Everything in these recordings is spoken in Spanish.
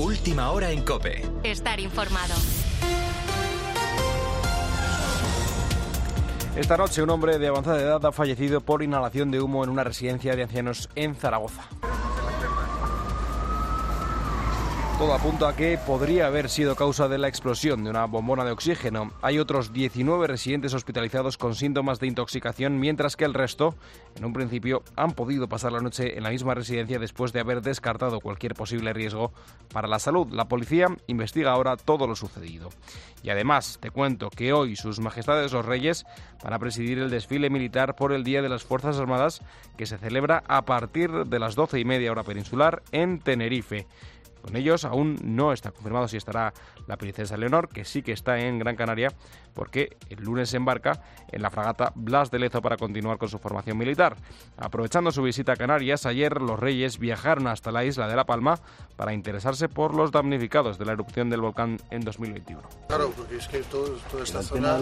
Última hora en COPE. Estar informado. Esta noche un hombre de avanzada edad ha fallecido por inhalación de humo en una residencia de ancianos en Zaragoza. Todo apunta a que podría haber sido causa de la explosión de una bombona de oxígeno. Hay otros 19 residentes hospitalizados con síntomas de intoxicación, mientras que el resto, en un principio, han podido pasar la noche en la misma residencia después de haber descartado cualquier posible riesgo para la salud. La policía investiga ahora todo lo sucedido. Y además, te cuento que hoy Sus Majestades los Reyes van a presidir el desfile militar por el Día de las Fuerzas Armadas, que se celebra a partir de las 12:30 hora peninsular en Tenerife. Con ellos aún no está confirmado si estará la princesa Leonor, que sí que está en Gran Canaria, porque el lunes se embarca en la fragata Blas de Lezo para continuar con su formación militar. Aprovechando su visita a Canarias, ayer los Reyes viajaron hasta la isla de La Palma para interesarse por los damnificados de la erupción del volcán en 2021. Claro, porque es que toda esta zona,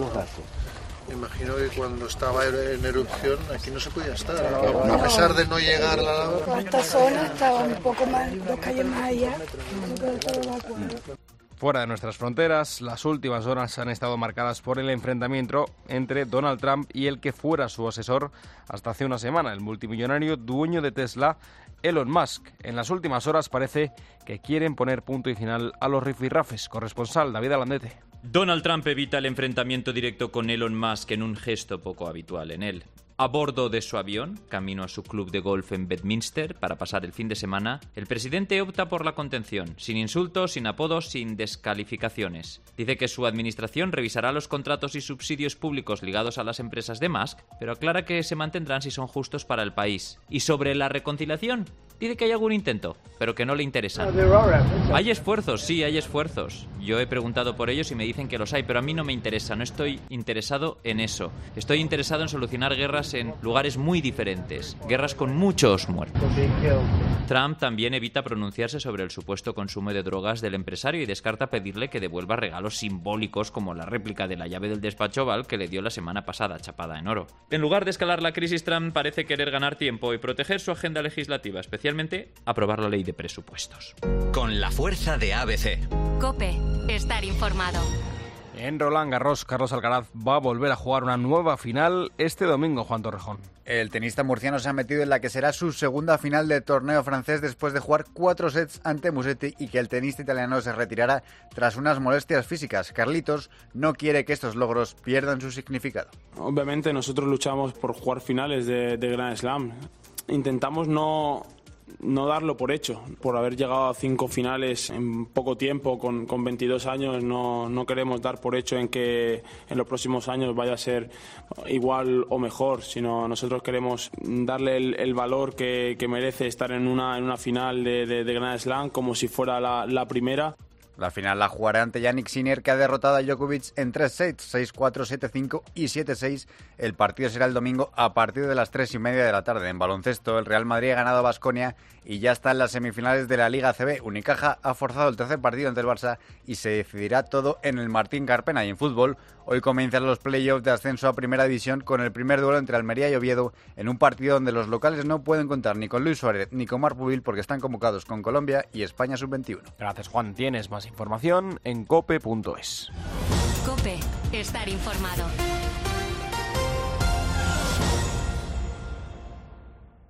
me imagino que cuando estaba en erupción aquí no se podía estar, a pesar de no llegar a la lava. Toda esta zona estaba un poco más, 2 calles más allá, todo evacuado. Fuera de nuestras fronteras, las últimas horas han estado marcadas por el enfrentamiento entre Donald Trump y el que fuera su asesor hasta hace una semana, el multimillonario dueño de Tesla, Elon Musk. En las últimas horas parece que quieren poner punto y final a los rifirrafes. Corresponsal David Alandete. Donald Trump evita el enfrentamiento directo con Elon Musk en un gesto poco habitual en él. A bordo de su avión, camino a su club de golf en Bedminster para pasar el fin de semana, el presidente opta por la contención, sin insultos, sin apodos, sin descalificaciones. Dice que su administración revisará los contratos y subsidios públicos ligados a las empresas de Musk, pero aclara que se mantendrán si son justos para el país. Y sobre la reconciliación, dice que hay algún intento, pero que no le interesan. Hay esfuerzos, sí, hay esfuerzos. Yo he preguntado por ellos y me dicen que los hay, pero a mí no me interesa, no estoy interesado en eso. Estoy interesado en solucionar guerras en lugares muy diferentes, guerras con muchos muertos. Trump también evita pronunciarse sobre el supuesto consumo de drogas del empresario y descarta pedirle que devuelva regalos simbólicos como la réplica de la llave del despacho Oval que le dio la semana pasada, chapada en oro. En lugar de escalar la crisis, Trump parece querer ganar tiempo y proteger su agenda legislativa, especialmente aprobar la ley de presupuestos. Con la fuerza de ABC. COPE. Estar informado. En Roland Garros, Carlos Alcaraz va a volver a jugar una nueva final este domingo, Juan Torrejón. El tenista murciano se ha metido en la que será su segunda final del torneo francés después de jugar 4 sets ante Musetti y que el tenista italiano se retirara tras unas molestias físicas. Carlitos no quiere que estos logros pierdan su significado. Obviamente nosotros luchamos por jugar finales de Grand Slam. Intentamos no darlo por hecho, por haber llegado a 5 finales en poco tiempo, con 22 años, no queremos dar por hecho en que en los próximos años vaya a ser igual o mejor, sino nosotros queremos darle el valor que merece estar en una final de Grand Slam como si fuera la primera. La final la jugará ante Jannik Sinner, que ha derrotado a Djokovic en 3 sets, 6-4, 7-5 y 7-6. El partido será el domingo a partir de las 3:30 de la tarde. En baloncesto, el Real Madrid ha ganado a Baskonia y ya está en las semifinales de la Liga ACB. Unicaja ha forzado el tercer partido ante el Barça y se decidirá todo en el Martín Carpena. Y en fútbol, hoy comienzan los playoffs de ascenso a Primera División con el primer duelo entre Almería y Oviedo en un partido donde los locales no pueden contar ni con Luis Suárez ni con Marc Pubil porque están convocados con Colombia y España Sub-21. Gracias, Juan. Tienes más información en cope.es. COPE. Estar informado.